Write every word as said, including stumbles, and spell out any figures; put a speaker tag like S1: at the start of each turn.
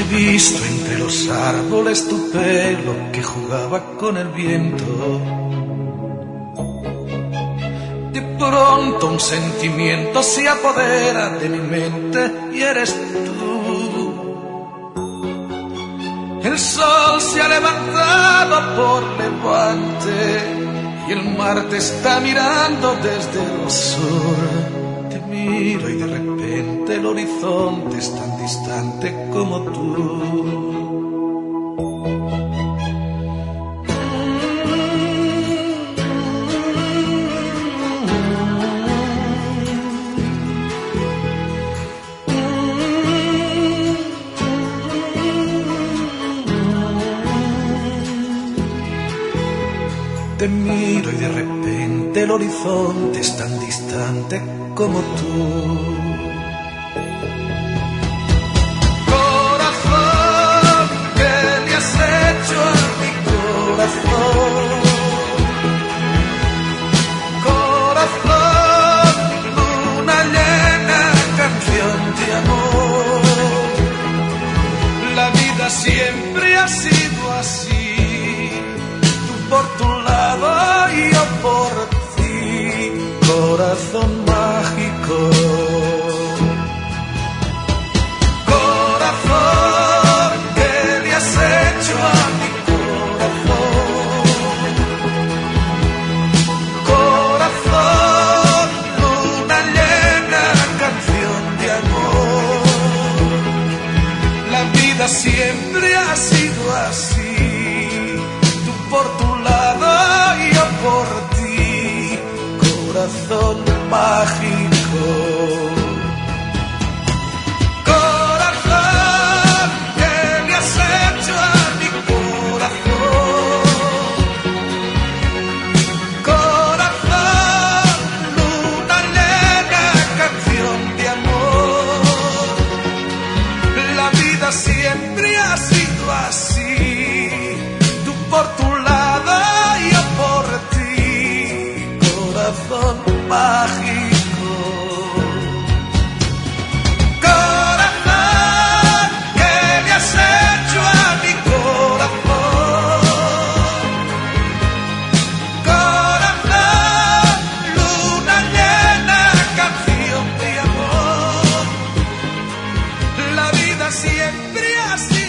S1: visto entre los árboles tu pelo que jugaba con el viento. De pronto un sentimiento se apodera de mi mente y eres tú. El sol se ha levantado por levante y el mar te está mirando desde el sur. Te miro y de repente el horizonte es tan distante como tú. Te miro y de repente el horizonte es tan distante como tú. Corazón, ¿qué le has hecho a mi corazón? Corazón, luna llena, canción de amor. La vida siempre ha sido así. Por tu lado y yo por ti, corazón mágico. Corazón, ¿qué le has hecho a mi corazón? Corazón, luna llena, canción de amor. La vida siempre ha sido así. Por tu lado y yo por ti, corazón mágico. Corazón, ¿qué le has hecho a mi corazón? Corazón, luna llena, canción de amor. La vida siempre ha sido así. Tú por tu corazón mágico. Corazón, ¿qué le has hecho a mi corazón? Corazón, luna llena, canción de amor. La vida siempre ha sido